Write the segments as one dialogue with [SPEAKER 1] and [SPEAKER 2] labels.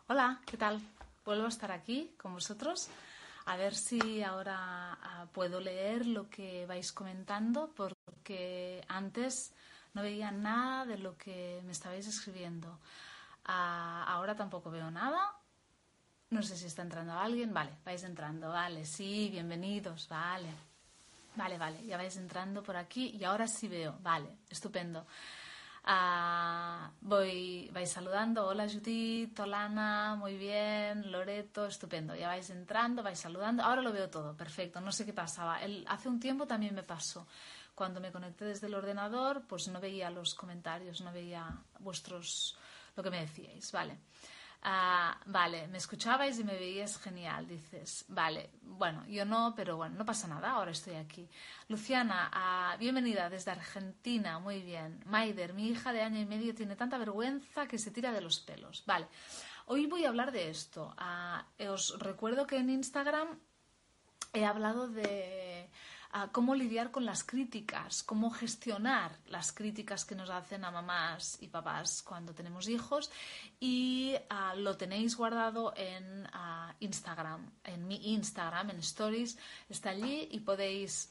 [SPEAKER 1] Hola, ¿qué tal? Vuelvo a estar aquí con vosotros. A ver si ahora puedo leer lo que vais comentando, porque antes no veía nada de lo que me estabais escribiendo. Ahora tampoco veo nada. No sé si está entrando alguien. Vale, vais entrando. Vale, sí, bienvenidos. Vale. Vale, ya vais entrando por aquí y ahora sí veo. Vale, estupendo. Vais saludando. Hola Judith, hola Ana, muy bien. Loreto, estupendo. Ya vais entrando, vais saludando. Ahora lo veo todo, perfecto. No sé qué pasaba. Hace un tiempo también me pasó. Cuando me conecté desde el ordenador, pues no veía los comentarios, no veía lo que me decíais. Vale. Vale, me escuchabais y me veías genial, dices. Vale, bueno, yo no, pero bueno, no pasa nada, ahora estoy aquí. Luciana, bienvenida desde Argentina, muy bien. Maider, mi hija de 1 año y medio tiene tanta vergüenza que se tira de los pelos. Vale, hoy voy a hablar de esto. Os recuerdo que en Instagram he hablado de cómo lidiar con las críticas, cómo gestionar las críticas que nos hacen a mamás y papás cuando tenemos hijos, y lo tenéis guardado en Instagram, en mi Instagram, en Stories, está allí y podéis,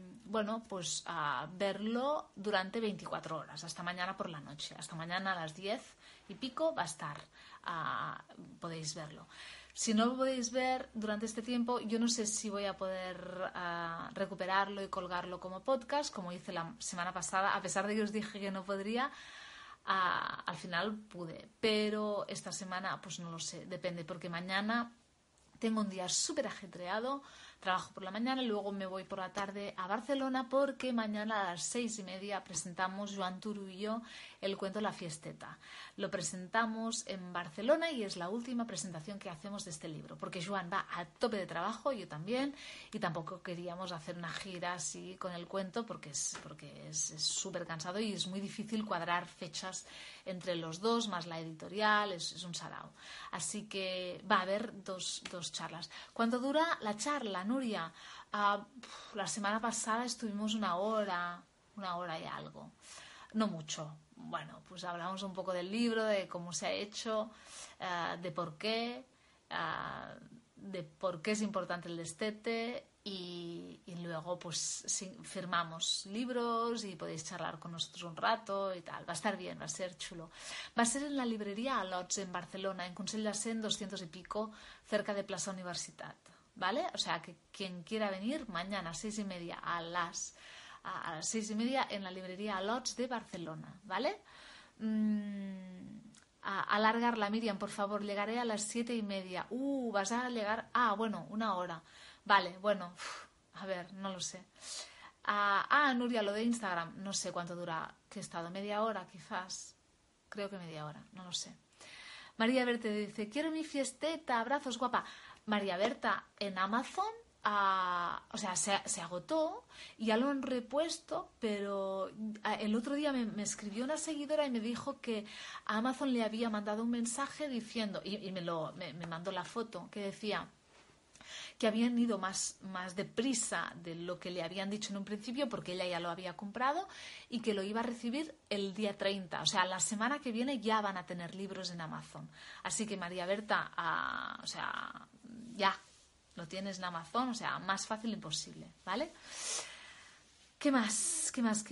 [SPEAKER 1] verlo durante 24 horas, hasta mañana por la noche, hasta mañana a las 10:00 va a estar, podéis verlo. Si no lo podéis ver durante este tiempo, yo no sé si voy a poder recuperarlo y colgarlo como podcast, como hice la semana pasada, a pesar de que os dije que no podría. Al final pude, pero esta semana pues no lo sé, depende, porque mañana tengo un día súper ajetreado, trabajo por la mañana y luego me voy por la tarde a Barcelona, porque mañana a las 6:30 presentamos Joan Turu y yo el cuento La Fiesteta. Lo presentamos en Barcelona y es la última presentación que hacemos de este libro, porque Joan va a tope de trabajo, yo también, y tampoco queríamos hacer una gira así con el cuento porque es súper cansado y es muy difícil cuadrar fechas entre los dos, más la editorial, es un sarao. Así que va a haber dos charlas. ¿Cuánto dura la charla, Nuria? La semana pasada estuvimos una hora y algo. No mucho. Bueno, pues hablamos un poco del libro, de cómo se ha hecho, de por qué es importante el destete, y luego pues firmamos libros y podéis charlar con nosotros un rato y tal. Va a estar bien, va a ser chulo. Va a ser en la librería Alots en Barcelona, en Consell de Cent 200 y pico, cerca de Plaza Universitat, ¿vale? O sea que quien quiera venir mañana a 6:30 a las 6:30 en la librería Alots de Barcelona, ¿vale? Alargarla, Miriam, por favor, llegaré a las 7:30. Vas a llegar. Bueno, una hora. Vale, bueno, a ver, no lo sé. Nuria, lo de Instagram, no sé cuánto dura, que he estado, media hora quizás. Creo que media hora, no lo sé. María Berta dice, quiero mi fiesteta, abrazos, guapa. María Berta, en Amazon, se agotó y ya lo han repuesto, pero el otro día me escribió una seguidora y me dijo que Amazon le había mandado un mensaje diciendo, y me mandó la foto, que decía que habían ido más deprisa de lo que le habían dicho en un principio, porque ella ya lo había comprado y que lo iba a recibir el día 30. O sea, la semana que viene ya van a tener libros en Amazon. Así que María Berta, ya lo tienes en Amazon, o sea, más fácil imposible, ¿vale? ¿Qué más?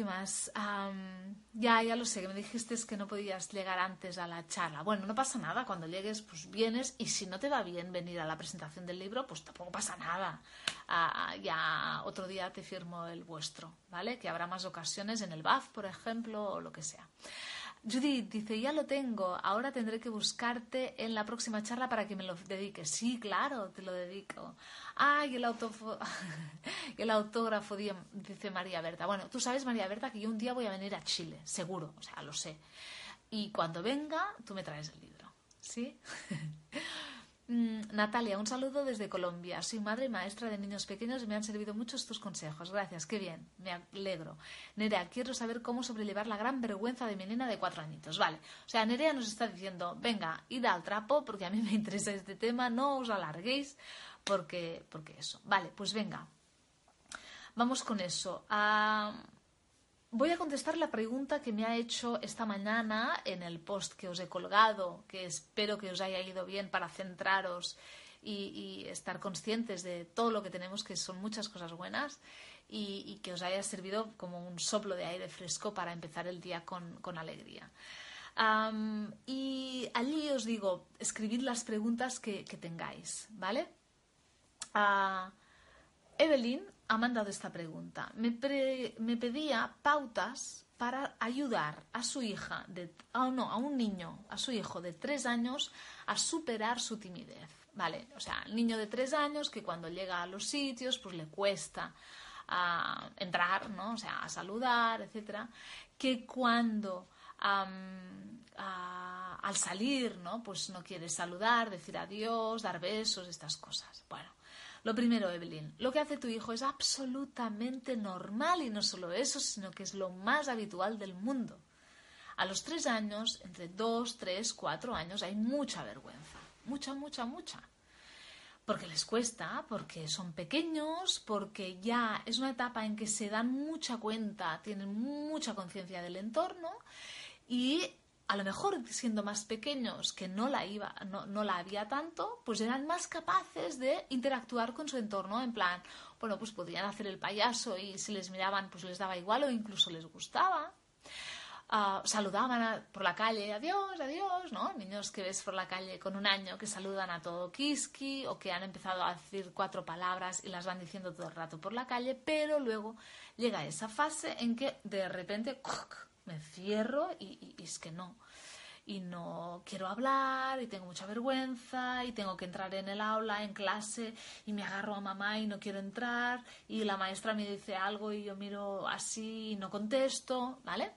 [SPEAKER 1] Ya lo sé, que me dijiste que no podías llegar antes a la charla. Bueno, no pasa nada, cuando llegues pues vienes, y si no te va bien venir a la presentación del libro, pues tampoco pasa nada. Ya otro día te firmo el vuestro, ¿vale? Que habrá más ocasiones en el BAF, por ejemplo, o lo que sea. Judith dice, ya lo tengo, ahora tendré que buscarte en la próxima charla para que me lo dediques. Sí, claro, te lo dedico. Y el autógrafo, dice María Berta. Bueno, tú sabes, María Berta, que yo un día voy a venir a Chile, seguro, o sea, lo sé. Y cuando venga, tú me traes el libro, ¿sí? Natalia, un saludo desde Colombia. Soy madre y maestra de niños pequeños y me han servido mucho tus consejos. Gracias, qué bien, me alegro. Nerea, quiero saber cómo sobrellevar la gran vergüenza de mi nena de 4 añitos. Vale, o sea, Nerea nos está diciendo, venga, id al trapo, porque a mí me interesa este tema, no os alarguéis, porque eso. Vale, pues venga, vamos con eso. voy a contestar la pregunta que me ha hecho esta mañana en el post que os he colgado, que espero que os haya ido bien para centraros y estar conscientes de todo lo que tenemos, que son muchas cosas buenas, y que os haya servido como un soplo de aire fresco para empezar el día con alegría. Y allí os digo, escribid las preguntas que tengáis, ¿vale? Evelyn ha mandado esta pregunta. Me pedía pautas para ayudar a su hija, a un niño, a su hijo de 3 años a superar su timidez, ¿vale? O sea, el niño de 3 años que cuando llega a los sitios pues le cuesta entrar, ¿no? O sea, a saludar, etcétera, que cuando al salir, ¿no? Pues no quiere saludar, decir adiós, dar besos, estas cosas. Bueno, lo primero, Evelyn, lo que hace tu hijo es absolutamente normal, y no solo eso, sino que es lo más habitual del mundo. A los 3 años, entre 2, 3, 4 años, hay mucha vergüenza. Mucha. Porque les cuesta, porque son pequeños, porque ya es una etapa en que se dan mucha cuenta, tienen mucha conciencia del entorno, y a lo mejor siendo más pequeños, que no la había tanto, pues eran más capaces de interactuar con su entorno, en plan, bueno, pues podían hacer el payaso y si les miraban pues les daba igual o incluso les gustaba. Saludaban por la calle, adiós, ¿no? Niños que ves por la calle con 1 año que saludan a todo kiski, o que han empezado a decir 4 palabras y las van diciendo todo el rato por la calle, pero luego llega esa fase en que de repente me cierro y es que no. Y no quiero hablar, y tengo mucha vergüenza, y tengo que entrar en el aula, en clase, y me agarro a mamá y no quiero entrar, y la maestra me dice algo y yo miro así y no contesto, ¿vale?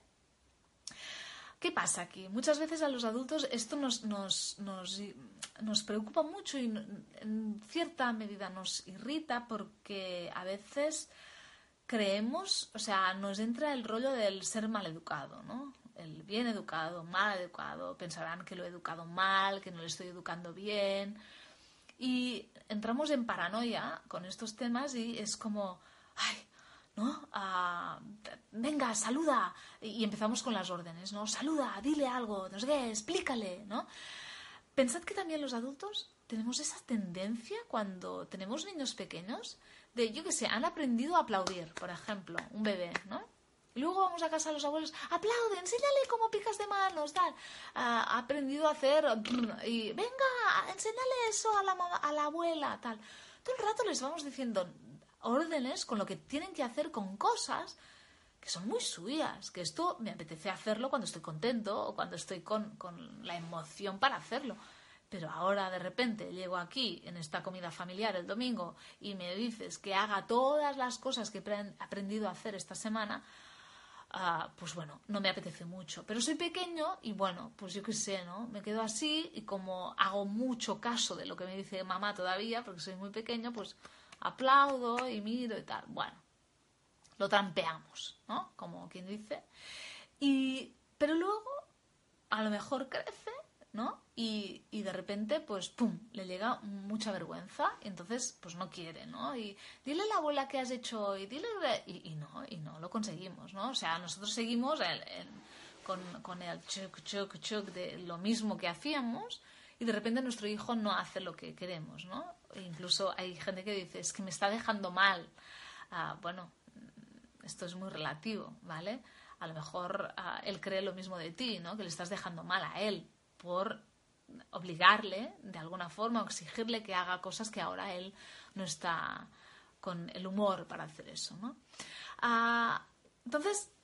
[SPEAKER 1] ¿Qué pasa aquí? Muchas veces a los adultos esto nos preocupa mucho y en cierta medida nos irrita, porque a veces creemos, o sea, nos entra el rollo del ser mal educado, ¿no? El bien educado, mal educado, pensarán que lo he educado mal, que no le estoy educando bien, y entramos en paranoia con estos temas y es como, ay, ¿no? Venga, saluda, y empezamos con las órdenes, ¿no? Saluda, dile algo, no sé qué, explícale, ¿no? Pensad que también los adultos tenemos esa tendencia cuando tenemos niños pequeños de, yo qué sé, han aprendido a aplaudir, por ejemplo, un bebé, ¿no? Y luego vamos a casa de los abuelos, aplaude, enséñale cómo picas de manos, tal. Ha aprendido a hacer, y venga, enséñale eso a la abuela, tal. Todo el rato les vamos diciendo órdenes con lo que tienen que hacer, con cosas que son muy suyas, que esto me apetece hacerlo cuando estoy contento o cuando estoy con la emoción para hacerlo. Pero ahora de repente llego aquí en esta comida familiar el domingo y me dices que haga todas las cosas que he aprendido a hacer esta semana, pues bueno, no me apetece mucho. Pero soy pequeño y bueno, pues yo qué sé, ¿no? Me quedo así, y como hago mucho caso de lo que me dice mamá todavía, porque soy muy pequeño, pues aplaudo y miro y tal. Bueno, lo trampeamos, ¿no? Como quien dice. Pero luego a lo mejor crece, ¿no? Y de repente, pues, ¡pum!, le llega mucha vergüenza y entonces, pues, no quiere, ¿no? Y dile a la abuela qué has hecho hoy, dile... Y no lo conseguimos, ¿no? O sea, nosotros seguimos con el chuc de lo mismo que hacíamos, y de repente nuestro hijo no hace lo que queremos, ¿no? E incluso hay gente que dice, es que me está dejando mal. Bueno, esto es muy relativo, ¿vale? A lo mejor él cree lo mismo de ti, ¿no? Que le estás dejando mal a él por obligarle de alguna forma o exigirle que haga cosas que ahora él no está con el humor para hacer eso, ¿no? Entonces,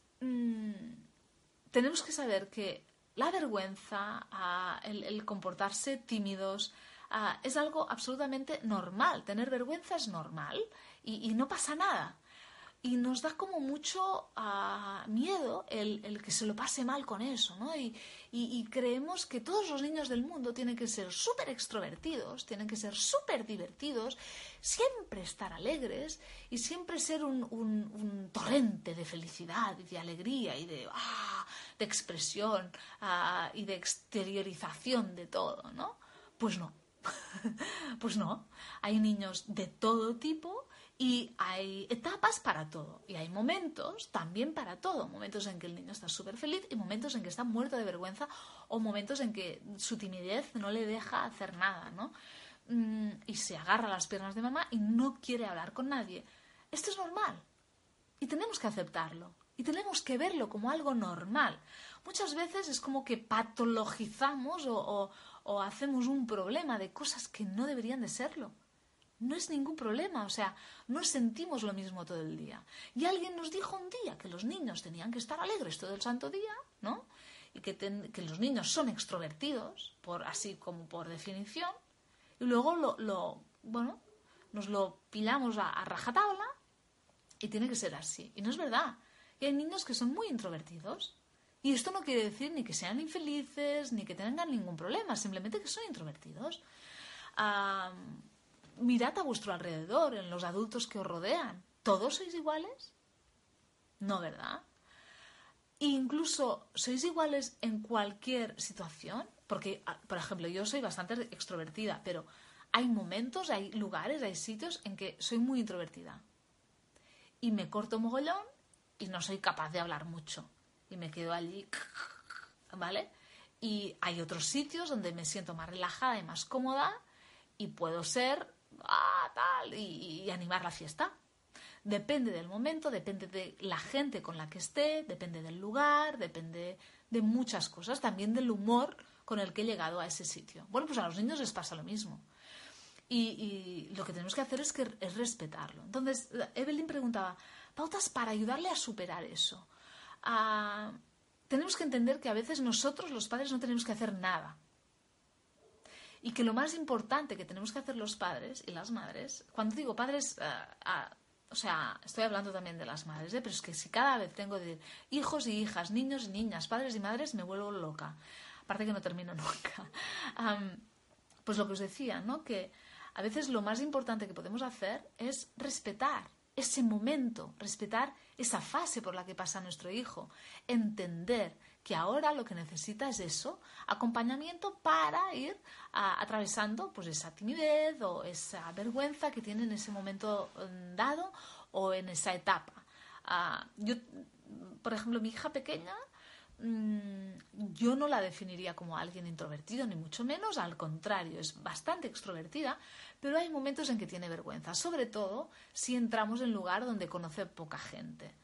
[SPEAKER 1] tenemos que saber que la vergüenza, el comportarse tímidos, es algo absolutamente normal. Tener vergüenza es normal y no pasa nada. Y nos da como mucho miedo el que se lo pase mal con eso, ¿no? Y creemos que todos los niños del mundo tienen que ser súper extrovertidos, tienen que ser súper divertidos, siempre estar alegres y siempre ser un torrente de felicidad y de alegría y de expresión y de exteriorización de todo, ¿no? Pues no. Pues no. Hay niños de todo tipo Y hay etapas para todo. Y hay momentos también para todo. Momentos en que el niño está súper feliz y momentos en que está muerto de vergüenza o momentos en que su timidez no le deja hacer nada, ¿no? Y se agarra a las piernas de mamá y no quiere hablar con nadie. Esto es normal. Y tenemos que aceptarlo. Y tenemos que verlo como algo normal. Muchas veces es como que patologizamos o hacemos un problema de cosas que no deberían de serlo. No es ningún problema, o sea, no sentimos lo mismo todo el día. Y alguien nos dijo un día que los niños tenían que estar alegres todo el santo día, ¿no? Y que los niños son extrovertidos, así como por definición, y luego nos lo pilamos a rajatabla y tiene que ser así. Y no es verdad. Y hay niños que son muy introvertidos. Y esto no quiere decir ni que sean infelices, ni que tengan ningún problema, simplemente que son introvertidos. Mirad a vuestro alrededor, en los adultos que os rodean. ¿Todos sois iguales? No, ¿verdad? E incluso sois iguales en cualquier situación. Porque, por ejemplo, yo soy bastante extrovertida, pero hay momentos, hay lugares, hay sitios en que soy muy introvertida. Y me corto mogollón y no soy capaz de hablar mucho. Y me quedo allí, ¿vale? Y hay otros sitios donde me siento más relajada y más cómoda y puedo ser tal y animar la fiesta. Depende del momento, depende de la gente con la que esté, depende del lugar, depende de muchas cosas, también del humor con el que he llegado a ese sitio. Bueno, pues a los niños les pasa lo mismo. Y lo que tenemos que hacer es respetarlo. Entonces, Evelyn preguntaba, pautas para ayudarle a superar eso. Tenemos que entender que a veces nosotros, los padres, no tenemos que hacer nada. Y que lo más importante que tenemos que hacer los padres y las madres, cuando digo padres, o sea, estoy hablando también de las madres, pero es que si cada vez tengo de hijos y hijas, niños y niñas, padres y madres, me vuelvo loca. Aparte que no termino nunca. Pues lo que os decía, ¿no? Que a veces lo más importante que podemos hacer es respetar ese momento, respetar esa fase por la que pasa nuestro hijo, entender que ahora lo que necesita es eso, acompañamiento para ir atravesando pues esa timidez o esa vergüenza que tiene en ese momento dado o en esa etapa. Yo, por ejemplo, mi hija pequeña, yo no la definiría como alguien introvertido, ni mucho menos, al contrario, es bastante extrovertida, pero hay momentos en que tiene vergüenza, sobre todo si entramos en un lugar donde conoce poca gente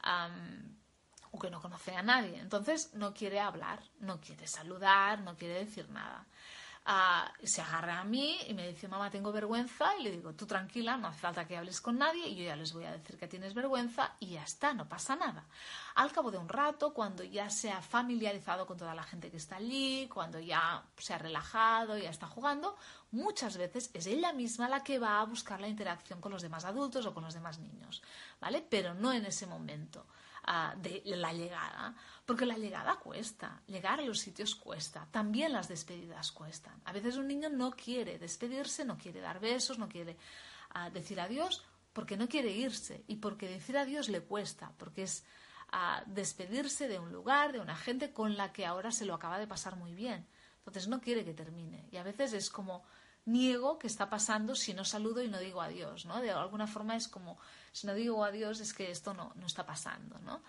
[SPEAKER 1] o que no conoce a nadie. Entonces no quiere hablar, no quiere saludar, no quiere decir nada. Se agarra a mí y me dice, mamá, tengo vergüenza, y le digo, tú tranquila, no hace falta que hables con nadie y yo ya les voy a decir que tienes vergüenza y ya está, no pasa nada. Al cabo de un rato, cuando ya se ha familiarizado con toda la gente que está allí, cuando ya se ha relajado, ya está jugando, muchas veces es ella misma la que va a buscar la interacción con los demás adultos o con los demás niños, ¿vale? Pero no en ese momento de la llegada, porque la llegada cuesta, llegar a los sitios cuesta, también las despedidas cuestan. A veces un niño no quiere despedirse, no quiere dar besos, no quiere decir adiós, porque no quiere irse y porque decir adiós le cuesta, porque es despedirse de un lugar, de una gente con la que ahora se lo acaba de pasar muy bien. Entonces no quiere que termine y a veces es como niego que está pasando si no saludo y no digo adiós, ¿no? De alguna forma es como, si no digo adiós es que esto no está pasando, ¿no?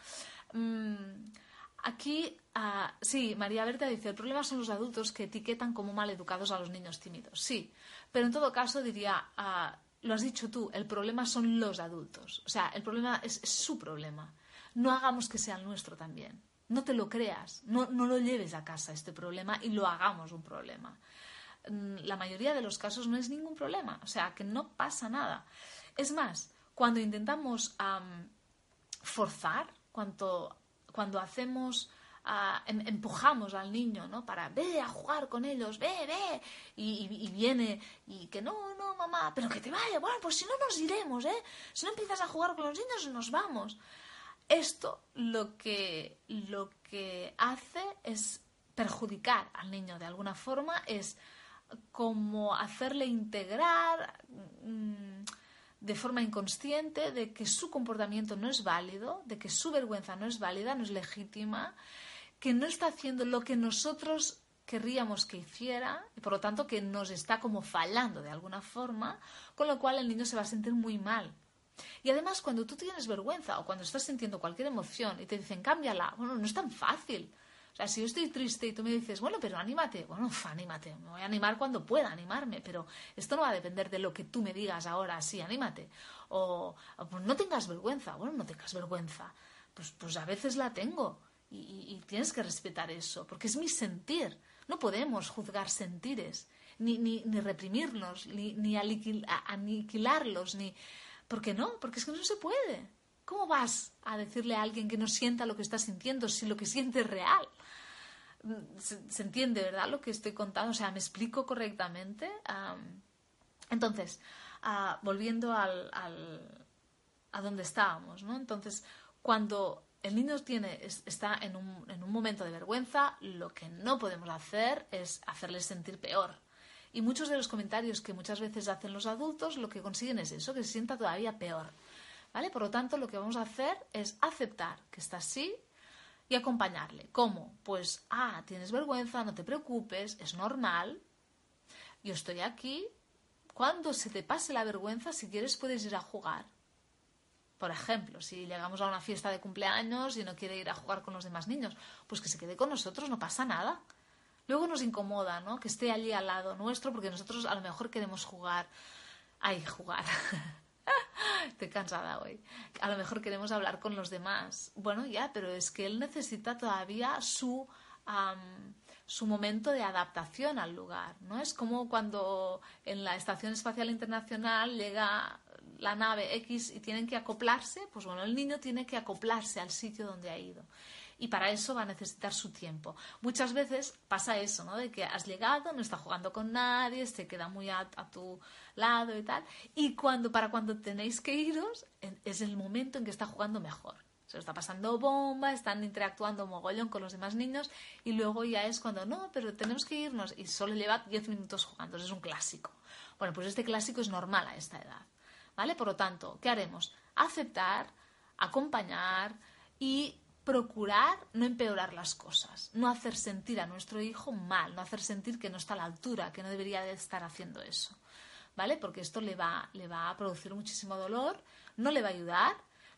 [SPEAKER 1] Aquí, sí, María Berta dice, el problema son los adultos que etiquetan como mal educados a los niños tímidos. Sí, pero en todo caso diría, lo has dicho tú, el problema son los adultos. O sea, el problema es su problema. No hagamos que sea el nuestro también. No te lo creas, no lo lleves a casa este problema y lo hagamos un problema. La mayoría de los casos no es ningún problema, o sea, que no pasa nada. Es más, cuando intentamos forzar, cuando hacemos, empujamos al niño, ¿no? Para, ve a jugar con ellos, ve, y viene, y que no, mamá, pero que te vaya, bueno, pues si no nos iremos, si no empiezas a jugar con los niños nos vamos. Esto lo que hace es perjudicar al niño de alguna forma, es como hacerle integrar de forma inconsciente de que su comportamiento no es válido, de que su vergüenza no es válida, no es legítima, que no está haciendo lo que nosotros querríamos que hiciera y por lo tanto que nos está como fallando de alguna forma, con lo cual el niño se va a sentir muy mal Y además, cuando tú tienes vergüenza o cuando estás sintiendo cualquier emoción y te dicen cámbiala, bueno, no es tan fácil. O sea, si yo estoy triste y tú me dices, bueno, pero anímate, bueno, anímate, me voy a animar cuando pueda animarme, pero esto no va a depender de lo que tú me digas ahora, sí, anímate. O pues no tengas vergüenza, bueno, no tengas vergüenza. Pues a veces la tengo y tienes que respetar eso, porque es mi sentir. No podemos juzgar sentires, ni reprimirlos, ni aniquilarlos, ni... ¿Por qué no? Porque es que no se puede. ¿Cómo vas a decirle a alguien que no sienta lo que está sintiendo si lo que siente es real? ¿Se entiende, verdad, lo que estoy contando? O sea, ¿me explico correctamente? Entonces, volviendo a donde estábamos, ¿no? Entonces, cuando el niño está en un momento de vergüenza, lo que no podemos hacer es hacerle sentir peor. Y muchos de los comentarios que muchas veces hacen los adultos lo que consiguen es eso, que se sienta todavía peor. ¿Vale? Por lo tanto, lo que vamos a hacer es aceptar que está así y acompañarle. ¿Cómo? Pues, tienes vergüenza, no te preocupes, es normal, yo estoy aquí. Cuando se te pase la vergüenza, si quieres puedes ir a jugar. Por ejemplo, si llegamos a una fiesta de cumpleaños y no quiere ir a jugar con los demás niños, pues que se quede con nosotros, no pasa nada. Luego nos incomoda, ¿no?, que esté allí al lado nuestro porque nosotros a lo mejor queremos jugar. Jugar. Estoy cansada hoy. A lo mejor queremos hablar con los demás. Bueno, ya, pero es que él necesita todavía su momento de adaptación al lugar, ¿no? Es como cuando en la Estación Espacial Internacional llega la nave X y tienen que acoplarse, pues bueno, el niño tiene que acoplarse al sitio donde ha ido. Y para eso va a necesitar su tiempo. Muchas veces pasa eso, ¿no? De que has llegado, no está jugando con nadie, se queda muy a tu lado y tal. Y para cuando tenéis que iros, es el momento en que está jugando mejor. Se lo está pasando bomba, están interactuando mogollón con los demás niños y luego ya es cuando, no, pero tenemos que irnos y solo lleva 10 minutos jugando. Es un clásico. Bueno, pues este clásico es normal a esta edad, ¿vale? Por lo tanto, ¿qué haremos? Aceptar, acompañar y procurar no empeorar las cosas, no hacer sentir a nuestro hijo mal, no hacer sentir que no está a la altura, que no debería de estar haciendo eso, ¿vale? Porque esto le va a producir muchísimo dolor, no le va a ayudar,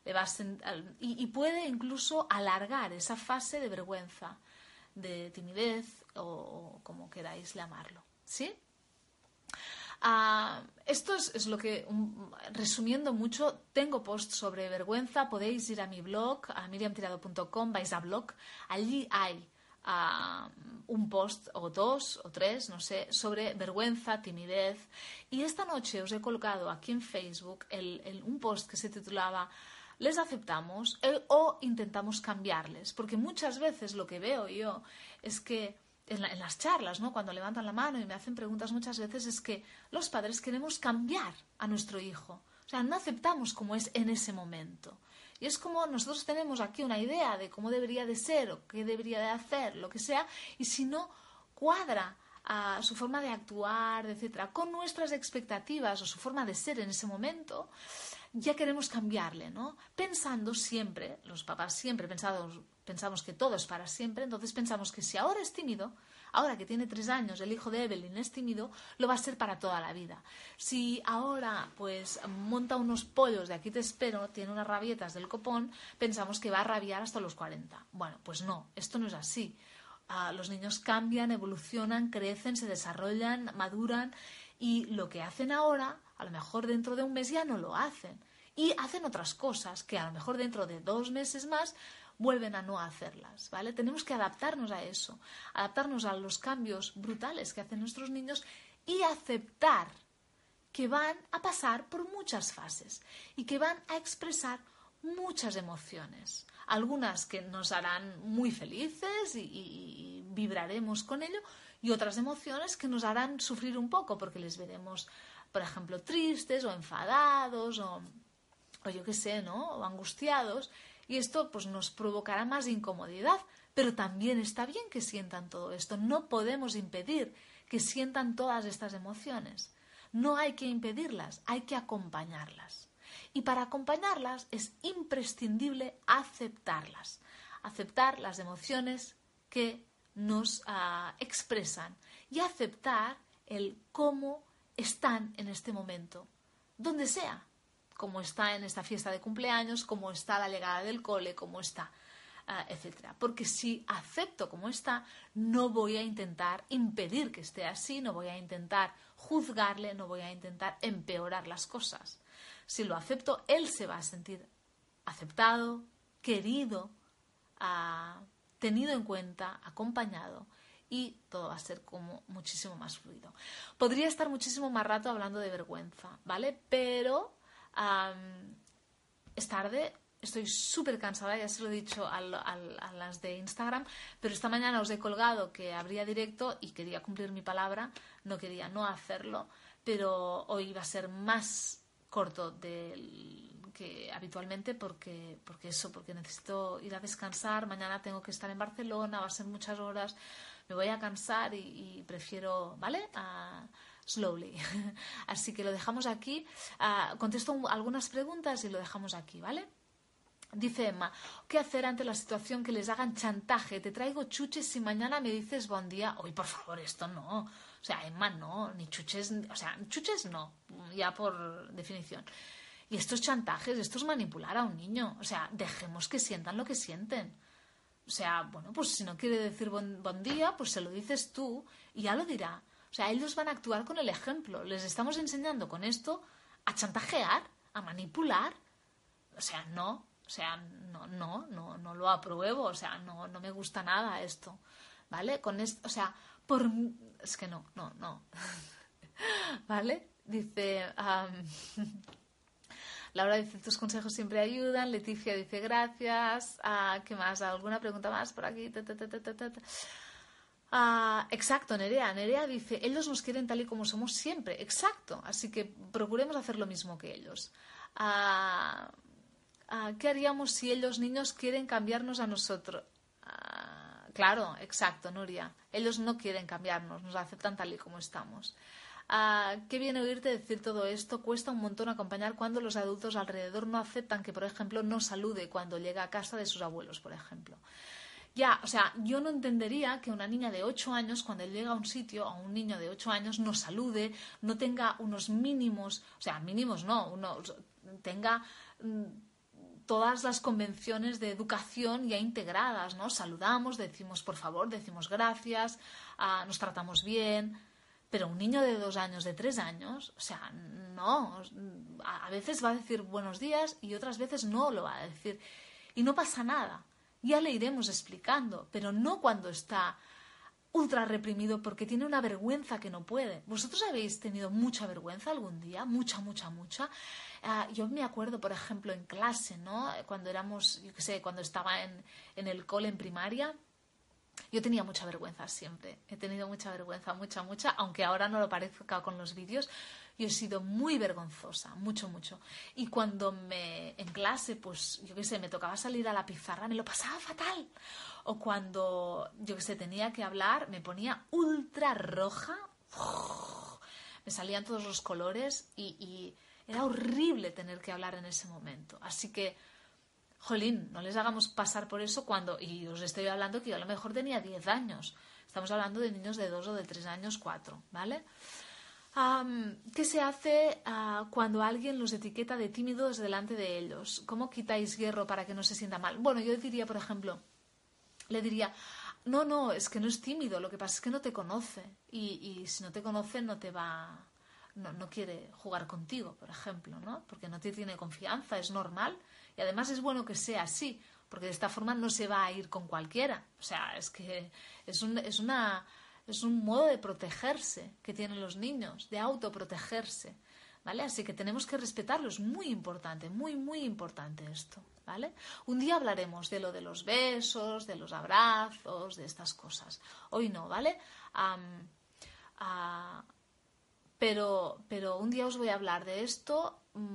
[SPEAKER 1] y puede incluso alargar esa fase de vergüenza, de timidez o como queráis llamarlo, ¿sí? Esto es lo que, resumiendo mucho, tengo posts sobre vergüenza, podéis ir a mi blog, a miriamtirado.com, vais a blog, allí hay un post o 2 o 3, no sé, sobre vergüenza, timidez, y esta noche os he colocado aquí en Facebook un post que se titulaba ¿les aceptamos o intentamos cambiarles? Porque muchas veces lo que veo yo es que en las charlas, ¿no?, cuando levantan la mano y me hacen preguntas muchas veces, es que los padres queremos cambiar a nuestro hijo. O sea, no aceptamos como es en ese momento. Y es como nosotros tenemos aquí una idea de cómo debería de ser o qué debería de hacer, lo que sea, y si no cuadra a su forma de actuar, etcétera, con nuestras expectativas o su forma de ser en ese momento, ya queremos cambiarle, ¿no? Pensando siempre, los papás siempre pensamos que todo es para siempre, entonces pensamos que si ahora es tímido, ahora que tiene 3 años, el hijo de Evelyn es tímido, lo va a ser para toda la vida. Si ahora pues monta unos pollos de aquí te espero, tiene unas rabietas del copón, pensamos que va a rabiar hasta los 40. Bueno, pues no, esto no es así. Los niños cambian, evolucionan, crecen, se desarrollan, maduran y lo que hacen ahora, a lo mejor dentro de un mes ya no lo hacen. Y hacen otras cosas que a lo mejor dentro de 2 meses más vuelven a no hacerlas, ¿vale? Tenemos que adaptarnos a eso, adaptarnos a los cambios brutales que hacen nuestros niños y aceptar que van a pasar por muchas fases y que van a expresar muchas emociones. Algunas que nos harán muy felices y vibraremos con ello, y otras emociones que nos harán sufrir un poco porque les veremos, por ejemplo, tristes o enfadados o yo qué sé, ¿no?, o angustiados, y esto pues nos provocará más incomodidad, pero también está bien que sientan todo esto. No podemos impedir que sientan todas estas emociones. No hay que impedirlas, hay que acompañarlas. Y para acompañarlas es imprescindible aceptarlas, aceptar las emociones que nos expresan y aceptar el cómo están en este momento, donde sea, cómo está en esta fiesta de cumpleaños, cómo está la llegada del cole, cómo está, etcétera. Porque si acepto como está, no voy a intentar impedir que esté así, no voy a intentar juzgarle, no voy a intentar empeorar las cosas. Si lo acepto, él se va a sentir aceptado, querido, tenido en cuenta, acompañado, y todo va a ser como muchísimo más fluido. Podría estar muchísimo más rato hablando de vergüenza, ¿vale? Pero es tarde, estoy súper cansada, ya se lo he dicho a las de Instagram, pero esta mañana os he colgado que habría directo y quería cumplir mi palabra, no quería no hacerlo, pero hoy va a ser más corto que habitualmente porque necesito ir a descansar. Mañana tengo que estar en Barcelona, va a ser muchas horas, me voy a cansar y prefiero, ¿vale? Slowly. Así que lo dejamos aquí. Contesto algunas preguntas y lo dejamos aquí, ¿vale? Dice Emma, ¿qué hacer ante la situación que les hagan chantaje? Te traigo chuches si mañana me dices buen día. Oye, por favor, esto no. O sea, Emma, no, ni chuches, o sea, chuches no, ya por definición. Y estos chantajes, esto es manipular a un niño. O sea, dejemos que sientan lo que sienten. O sea, bueno, pues si no quiere decir buen día, pues se lo dices tú y ya lo dirá. O sea, ellos van a actuar con el ejemplo. Les estamos enseñando con esto a chantajear, a manipular. O sea, no. O sea, no lo apruebo. O sea, no me gusta nada esto. ¿Vale? Con esto, o sea, es que no. ¿Vale? Dice... Laura dice, tus consejos siempre ayudan. Leticia dice, gracias. ¿Qué más? ¿Alguna pregunta más por aquí? Exacto, Nerea. Nerea dice, ellos nos quieren tal y como somos siempre. Exacto. Así que procuremos hacer lo mismo que ellos. ¿Qué haríamos si ellos, niños, quieren cambiarnos a nosotros? Claro, exacto, Nuria. Ellos no quieren cambiarnos, nos aceptan tal y como estamos. Qué bien oírte decir todo esto. Cuesta un montón acompañar cuando los adultos alrededor no aceptan que, por ejemplo, no salude cuando llega a casa de sus abuelos, por ejemplo. Ya, o sea, yo no entendería que una niña de 8 años, cuando llega a un sitio, a un niño de 8 años, no salude, no tenga unos mínimos, o sea, mínimos no, tenga todas las convenciones de educación ya integradas, ¿no? Saludamos, decimos por favor, decimos gracias, nos tratamos bien. Pero un niño de 2 años, de 3 años, o sea, no. A veces va a decir buenos días y otras veces no lo va a decir. Y no pasa nada. Ya le iremos explicando, pero no cuando está ultra reprimido porque tiene una vergüenza que no puede. ¿Vosotros habéis tenido mucha vergüenza algún día? Mucha. Yo me acuerdo, por ejemplo, en clase, ¿no? Cuando éramos, yo qué sé, cuando estaba en el cole, en primaria. Yo tenía mucha vergüenza siempre, he tenido mucha vergüenza, mucha, aunque ahora no lo parezca con los vídeos, yo he sido muy vergonzosa, mucho. Y cuando en clase, pues yo qué sé, me tocaba salir a la pizarra, me lo pasaba fatal. O cuando, yo qué sé, tenía que hablar, me ponía ultra roja, me salían todos los colores y era horrible tener que hablar en ese momento. Así que jolín, no les hagamos pasar por eso y os estoy hablando que yo a lo mejor tenía 10 años. Estamos hablando de niños de 2 o de 3 años, 4, ¿vale? ¿Qué se hace cuando alguien los etiqueta de tímidos delante de ellos? ¿Cómo quitáis hierro para que no se sienta mal? Bueno, yo diría, por ejemplo, le diría, no, es que no es tímido, lo que pasa es que no te conoce. Y si no te conoce, no quiere jugar contigo, por ejemplo, ¿no? Porque no te tiene confianza, es normal. Y además es bueno que sea así, porque de esta forma no se va a ir con cualquiera. O sea, es que es un modo de protegerse que tienen los niños, de autoprotegerse, ¿vale? Así que tenemos que respetarlo, es muy importante, muy importante esto, ¿vale? Un día hablaremos de lo de los besos, de los abrazos, de estas cosas. Hoy no, ¿vale? Pero un día os voy a hablar de esto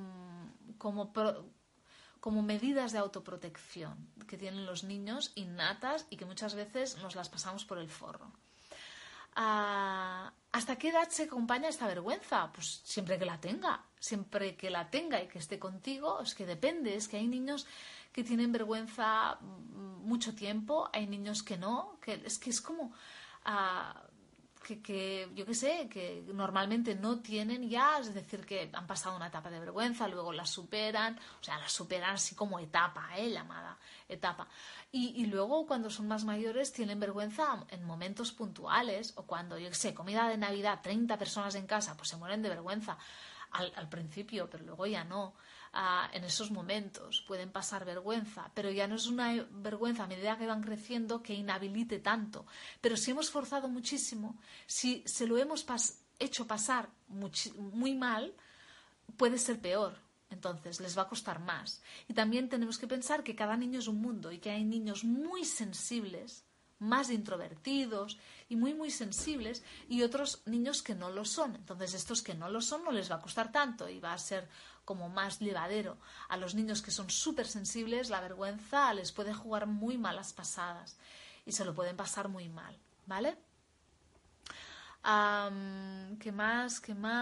[SPEAKER 1] como medidas de autoprotección que tienen los niños innatas y que muchas veces nos las pasamos por el forro. ¿Hasta qué edad se acompaña esta vergüenza? Pues siempre que la tenga y que esté contigo. Es que depende, es que hay niños que tienen vergüenza mucho tiempo, hay niños que no, que es como... que yo qué sé, que normalmente no tienen ya, es decir, que han pasado una etapa de vergüenza, luego la superan, o sea, la superan así como etapa, llamada etapa. Y luego cuando son más mayores tienen vergüenza en momentos puntuales, o cuando, yo qué sé, comida de Navidad, 30 personas en casa, pues se mueren de vergüenza al principio, pero luego ya no. En esos momentos pueden pasar vergüenza, pero ya no es una vergüenza a medida que van creciendo que inhabilite tanto. Pero si hemos forzado muchísimo, si se lo hemos hecho pasar muy mal, puede ser peor. Entonces les va a costar más. Y también tenemos que pensar que cada niño es un mundo y que hay niños muy sensibles, más introvertidos y muy muy sensibles, y otros niños que no lo son. Entonces estos que no lo son no les va a costar tanto y va a ser como más llevadero. A los niños que son súper sensibles la vergüenza les puede jugar muy malas pasadas y se lo pueden pasar muy mal, ¿vale? ¿Qué más?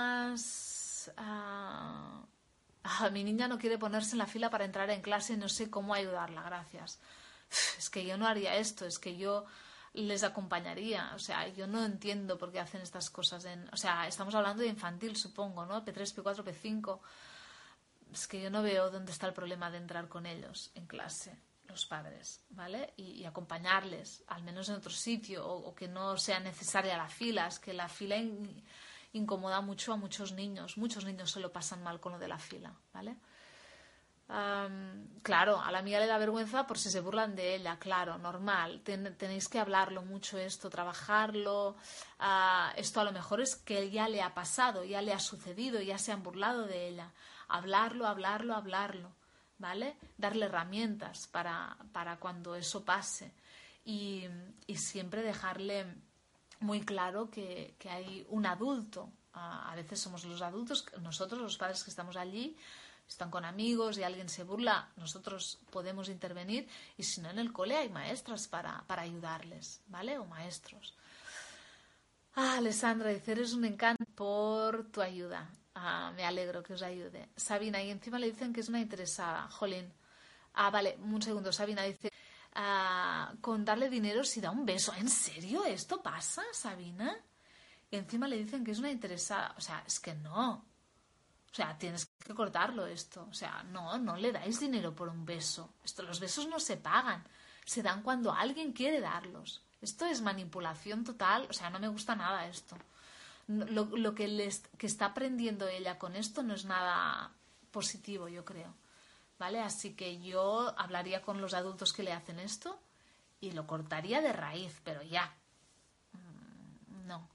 [SPEAKER 1] Mi niña no quiere ponerse en la fila para entrar en clase y no sé cómo ayudarla, gracias. Es que yo no haría esto, es que yo les acompañaría, o sea, yo no entiendo por qué hacen estas cosas. O sea, estamos hablando de infantil, supongo, ¿no? P3, P4, P5. Es que yo no veo dónde está el problema de entrar con ellos en clase, los padres, ¿vale? Y acompañarles, al menos en otro sitio, o que no sea necesaria la fila. Es que la fila incomoda mucho a muchos niños se lo pasan mal con lo de la fila, ¿vale? Claro, a la amiga le da vergüenza por si se burlan de ella, claro, normal. Tenéis que hablarlo mucho esto, trabajarlo. Esto a lo mejor es que ya le ha pasado, ya le ha sucedido, ya se han burlado de ella. Hablarlo, ¿vale? Darle herramientas para cuando eso pase. Y siempre dejarle muy claro que hay un adulto. A veces somos los adultos, nosotros los padres que estamos allí, están con amigos y alguien se burla, nosotros podemos intervenir, y si no, en el cole hay maestras para ayudarles, ¿vale? O maestros. Alessandra dice, eres un encanto por tu ayuda. Me alegro que os ayude. Sabina, y encima le dicen que es una interesada. Jolín. Vale, un segundo. Sabina dice, con darle dinero si da un beso. ¿En serio esto pasa, Sabina? Y encima le dicen que es una interesada. O sea, es que no. O sea, tienes que cortarlo esto. O sea, no le dais dinero por un beso. Los besos no se pagan. Se dan cuando alguien quiere darlos. Esto es manipulación total. O sea, no me gusta nada esto. Lo que está aprendiendo ella con esto no es nada positivo, yo creo. ¿Vale? Así que yo hablaría con los adultos que le hacen esto y lo cortaría de raíz, pero ya. No.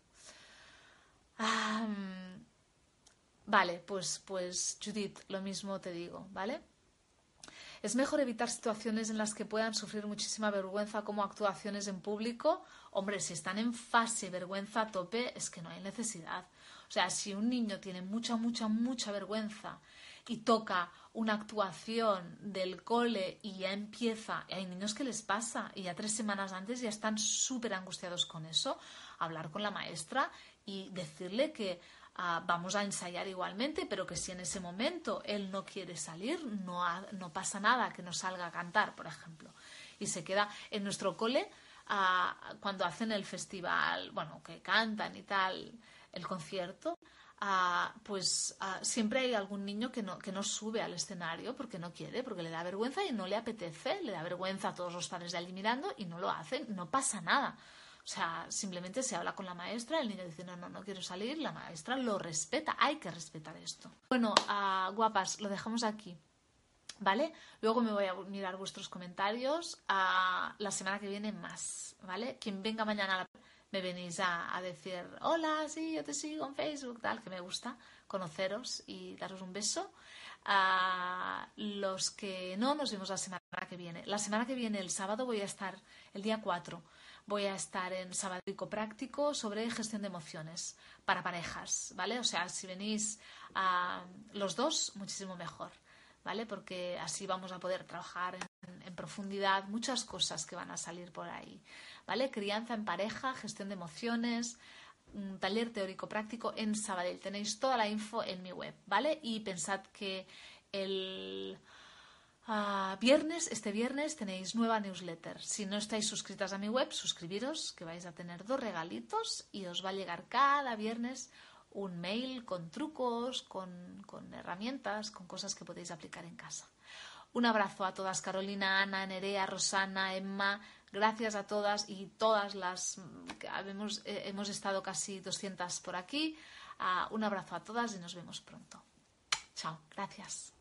[SPEAKER 1] Vale, pues Judith, lo mismo te digo, ¿vale? Es mejor evitar situaciones en las que puedan sufrir muchísima vergüenza, como actuaciones en público. Hombre, si están en fase vergüenza a tope, es que no hay necesidad. O sea, si un niño tiene mucha vergüenza y toca una actuación del cole y ya empieza, hay niños que les pasa y ya 3 semanas antes ya están súper angustiados con eso, hablar con la maestra y decirle que vamos a ensayar igualmente, pero que si en ese momento él no quiere salir, no pasa nada que no salga a cantar, por ejemplo. Y se queda en nuestro cole, cuando hacen el festival, bueno, que cantan y tal, el concierto, siempre hay algún niño que no sube al escenario porque no quiere, porque le da vergüenza y no le apetece, le da vergüenza a todos los padres de allí mirando y no lo hacen, no pasa nada. O sea, simplemente se habla con la maestra, el niño dice, no quiero salir, la maestra lo respeta, hay que respetar esto. Bueno, guapas, lo dejamos aquí, ¿vale? Luego me voy a mirar vuestros comentarios, la semana que viene más, ¿vale? Quien venga mañana me venís a decir, hola, sí, yo te sigo en Facebook, tal, que me gusta conoceros y daros un beso. Los que no, nos vemos la semana que viene. La semana que viene, el sábado, voy a estar, el día 4, voy a estar en Sabático Práctico sobre gestión de emociones para parejas, ¿vale? O sea, si venís los dos, muchísimo mejor, ¿vale? Porque así vamos a poder trabajar en profundidad muchas cosas que van a salir por ahí, ¿vale? Crianza en pareja, gestión de emociones, un taller teórico práctico en Sabadell. Tenéis toda la info en mi web, ¿vale? Y pensad que Este viernes tenéis nueva newsletter. Si no estáis suscritas a mi web, suscribiros, que vais a tener 2 regalitos y os va a llegar cada viernes un mail con trucos, con herramientas, con cosas que podéis aplicar en casa. Un abrazo a todas, Carolina, Ana, Nerea, Rosana, Emma. Gracias a todas y todas las que hemos estado casi 200 por aquí. Un abrazo a todas y nos vemos pronto. Chao, gracias.